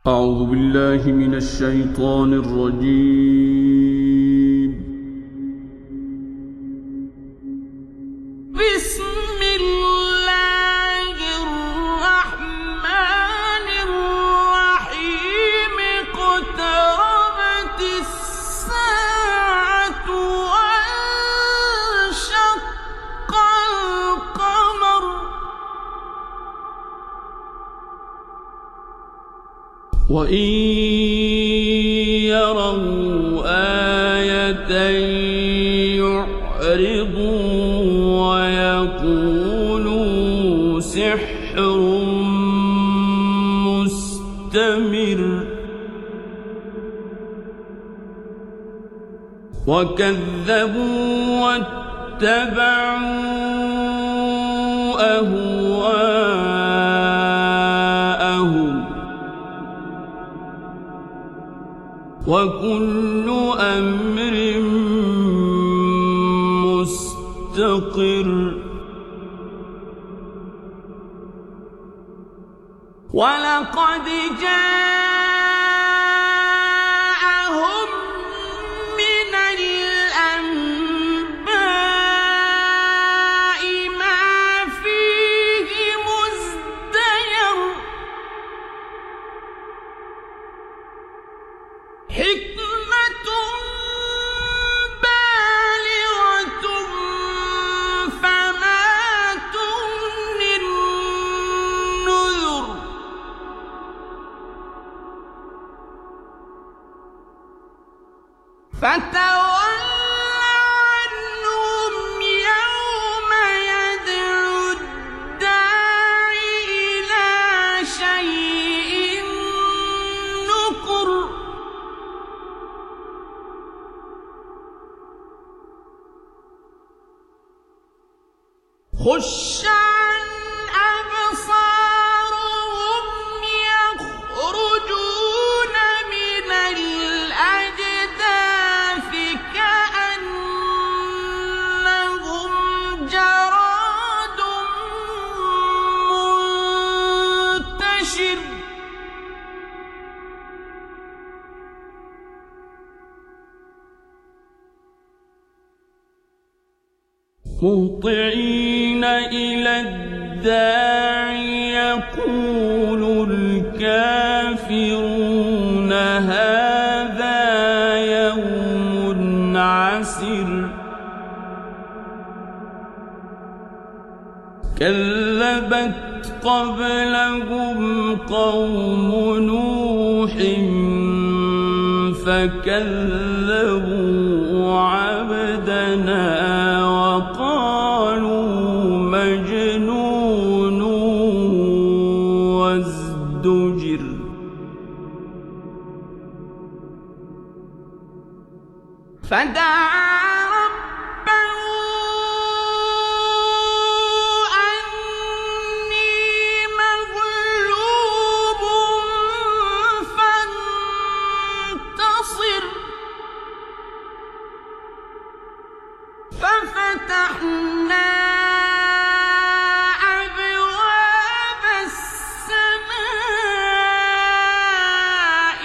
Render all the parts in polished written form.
أعوذ بالله من الشيطان الرجيم. بسم الله الرحمن الرحيم. اقتربت الساعة وانشق القمر وإن يروا آية يعرضوا ويقولوا سحر مستمر وكذبوا واتبعوا أهواءهم وكل أمر مستقر ولقد جاءهم من الأنباء ما فيه مزدجر حكمة بالغة فما تغني النذر فتول عنهم يوم يدعو الداعي إلى شيء نكر خش عن أبصارهم يخرجون من الأجداث كأنهم جراد منتشر مهطعين إلى الداعي يقول الكافرون هذا يوم عسر كذبت قبلهم قوم نوح فكذبوا عبدنا وقالوا مجنون وازدجر فدعا ربه أني مغلوب فانتصر ففتحنا أبواب السماء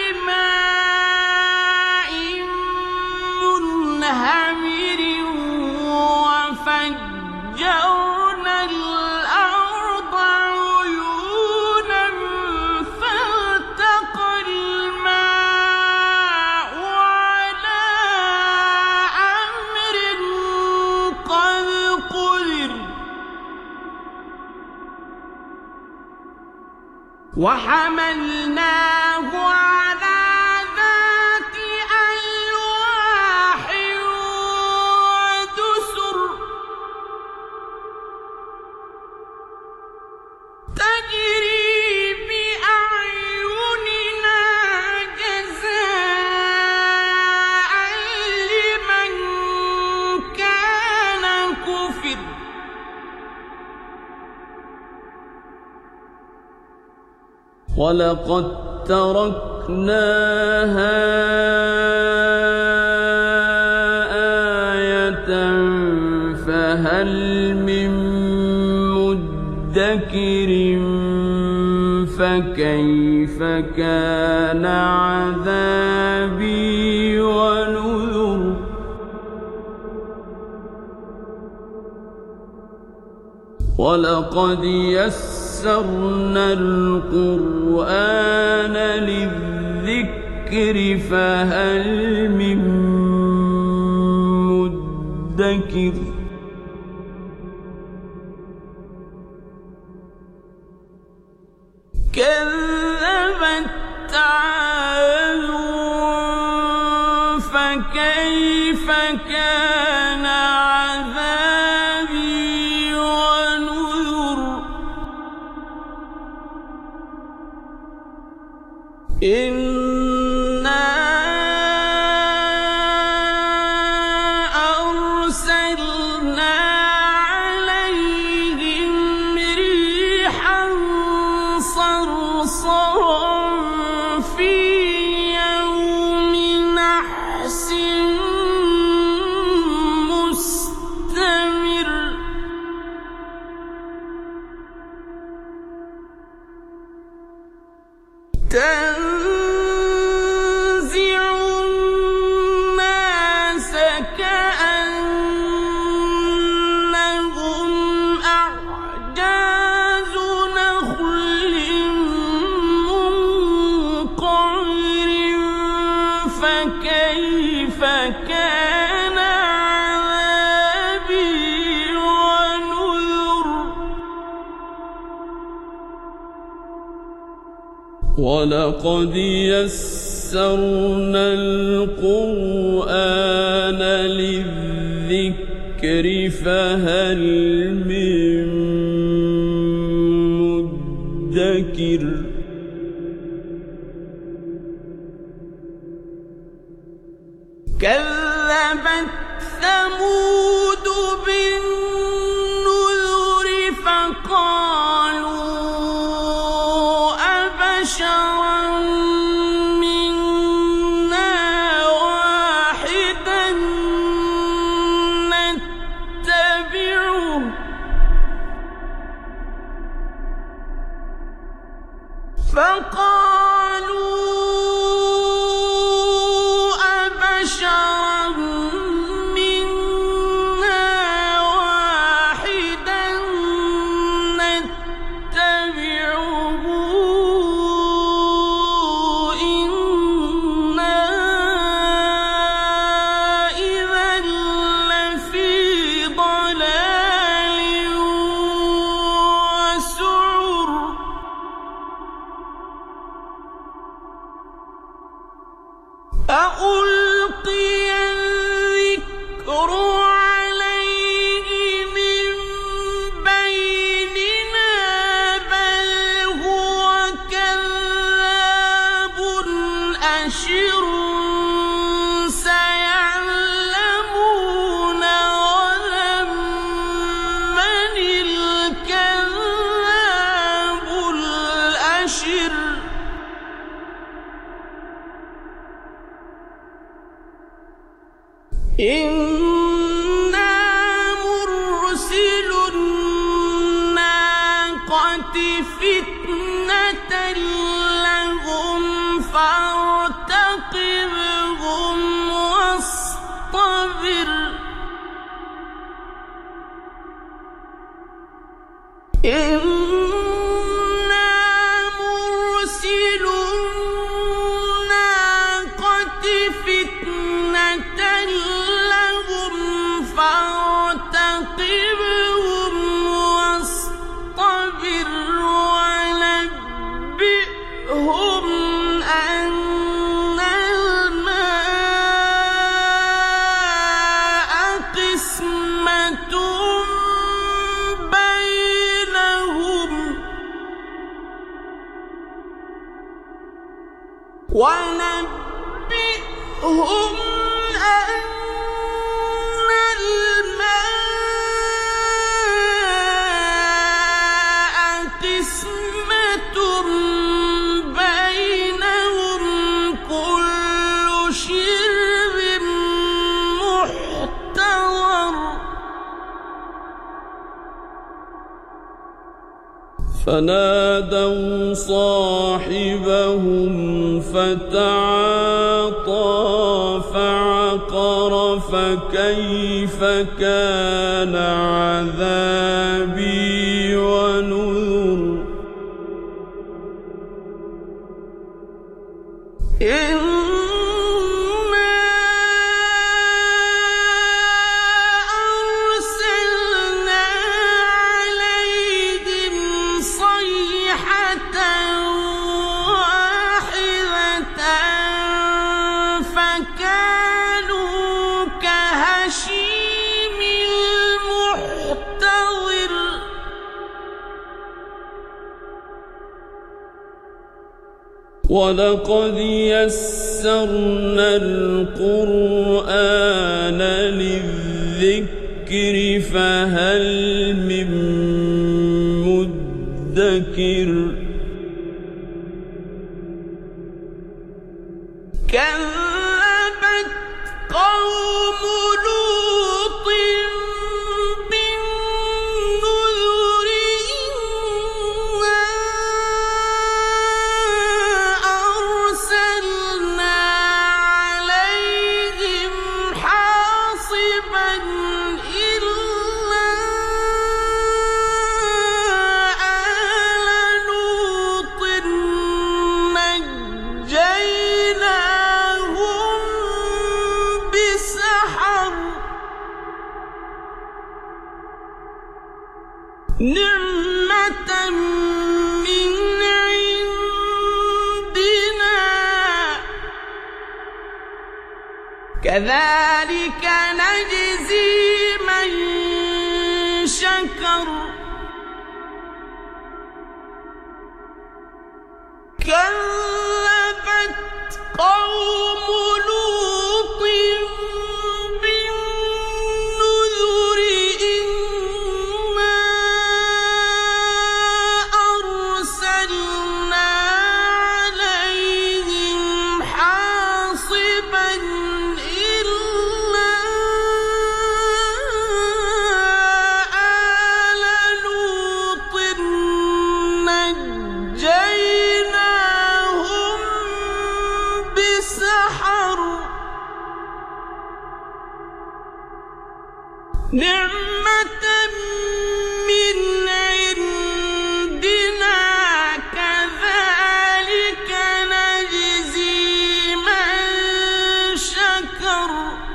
بماء منهمر وفجرنا الأرض عيونا فالتقى الماء على أمر قد قدر وحملناه على ذات ألواح ودسر تجري بأعيننا جزاء لمن كان كفر ولقد تركناها آية فهل من مدكر مدكر فكيف كان عذابي ونذر ولقد يسرنا القرآن للذكر فهل من مدكر كذبت عاد فكيف كان عذابي ونذر إنا أرسلنا عليهم ريحا صرصرا في يوم نحس مستمر تنزع الناس كأنهم أعجاز نخل منقعر فكيف كان عذابي ونذر ولقد يسرنا القرآن للذكر فهل من مدكر كذبت ثمود بالنذر فقالوا أبشرا منا واحدا نتبعه فقالوا أبشرا منا واحدا نتبعه إنا إذا لفي ضلال وسعر ألقي الذكر عليه من بيننا بل هو كذاب أشر سيعلمون غدا من الكذاب الأشر إنا مرسل الناقة فتنة لهم فارتقبهم واصطبر إنا مرسل الناقة فتنة لهم فارتقبهم واصطبر ونبئهم أن الماء قسمة بينهم ونبئهم أن الماء قسمة بينهم كل شرب محتضر فنادوا صاحبهم فتعاطى فعقر فكيف كان عذابي ونذر ولقد يسرنا القرآن للذكر فهل من مدكر كذبت قوم لوط بالنذر أرسلنا عليهم حاصبا إلا آل لوط نجيناهم بسحر نعمة من عندنا كذلك نجزي من شكر كذبت قوم لوط بالنذر إنا أرسلنا عليهم حاصبا إلا آل لوط نجيناهم بسحر نعمة من عندنا كذلك نجزي من شكر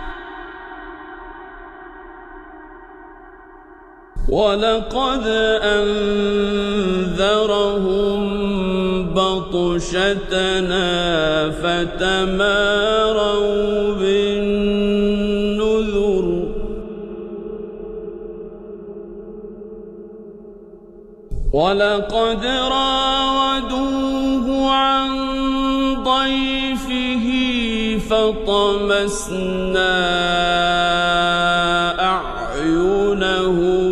ولقد أنذرهم بطشتنا فتماروا بالنذر ولقد راودوه عن ضيفه فطمسنا أعينهم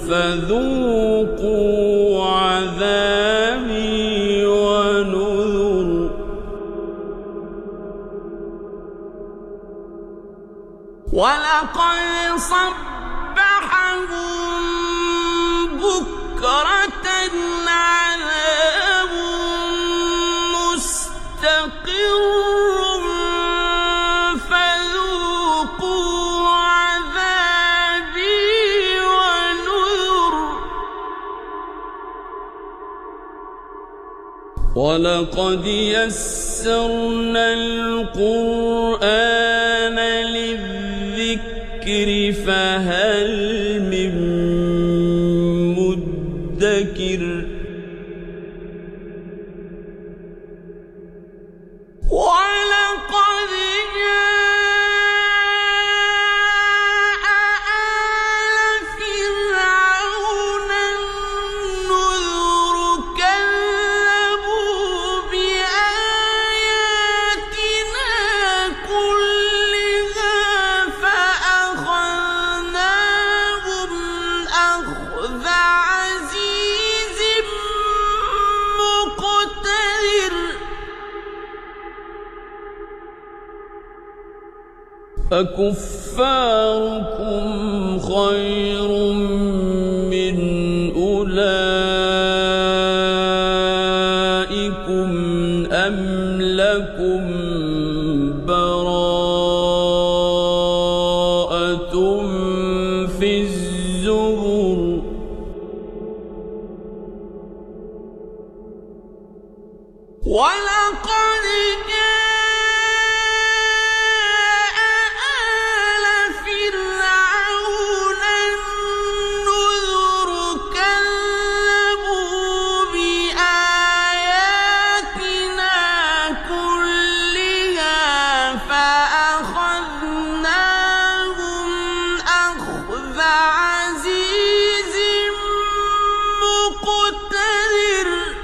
فذوقوا عذابي ونذر ولقد صبحهم بكرة عذاب مستقر فذوقوا عذابي ونذر ولقد يسرنا القرآن للذكر فهل من مدكر ولقد جاء آل فرعون النذر كذبوا بآياتنا كلها فأخذناهم أخذ عزيز مقتدر أكفاركم خير من أولئك ولقد جاء آل فرعون النذر كذبوا بآياتنا كلها فأخذناهم أخذ عزيز مقتدر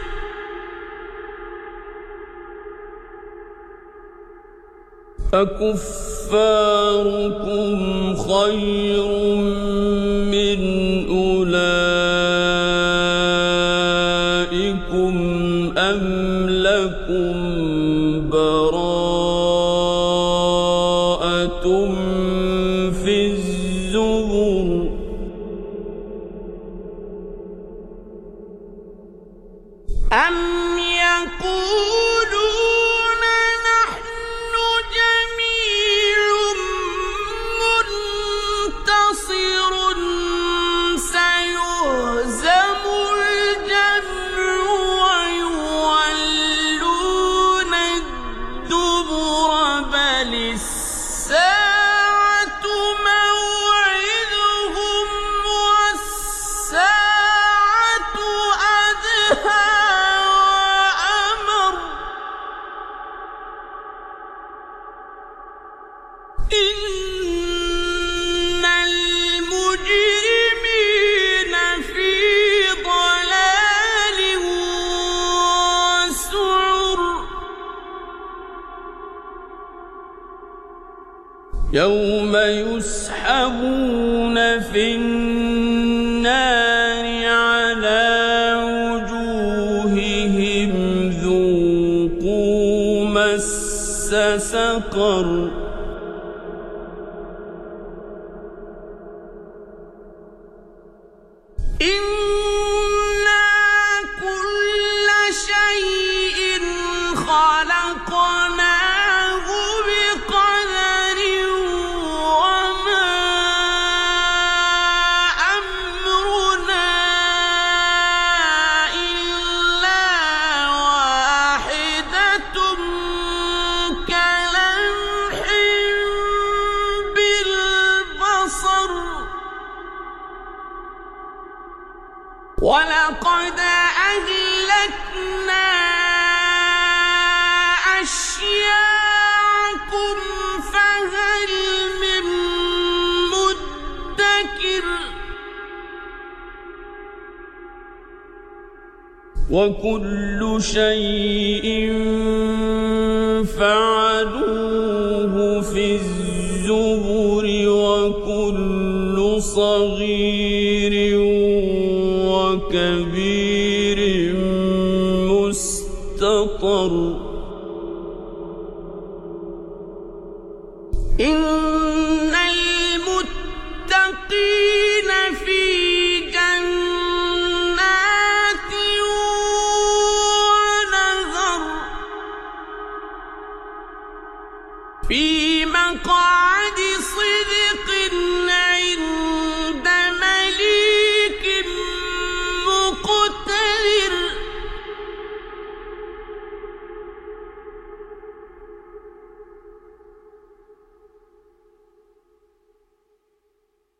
أكفاركم خير من أولئكم أم لكم براءة في الزبر أم يقولون نحن جميع منتصر سيهزم الجمع ويولون الدبر بل الساعة موعدهم والساعة أدهى وأمر إن المجرمين في ضلال وسعر يوم يسحبون في النار على وجوههم ذوقوا مس سقر إنا كل شيء خلقناه بقدر وما أمرنا إلا واحدة كلمح بالبصر ولقد أهلكنا أشياعكم فهل من مدكر وكل شيء فعلوه في الزبر وكل صغير وكبير مستطر إن المتقين في جنات ونهر في مقعد